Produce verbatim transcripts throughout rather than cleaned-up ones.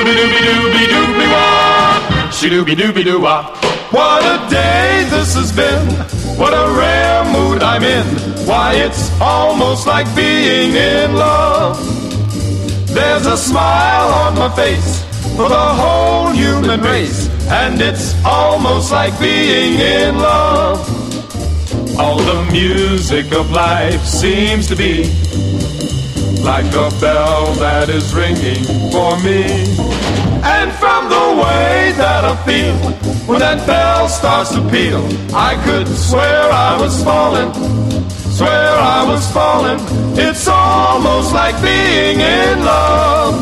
Shoo-dooby-dooby-dooby-wah, shoo-dooby-dooby-doo-wah. What a day this has been, what a rare mood I'm in. Why, it's almost like being in love. There's a smile on my face for the whole human race, and it's almost like being in love. All the music of life seems to be like a bell that is ringing for me. And from the way that I feel when that bell starts to peal, I could swear I was falling, swear I was falling. It's almost like being in love.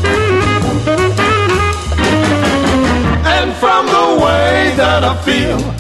From the way that I feel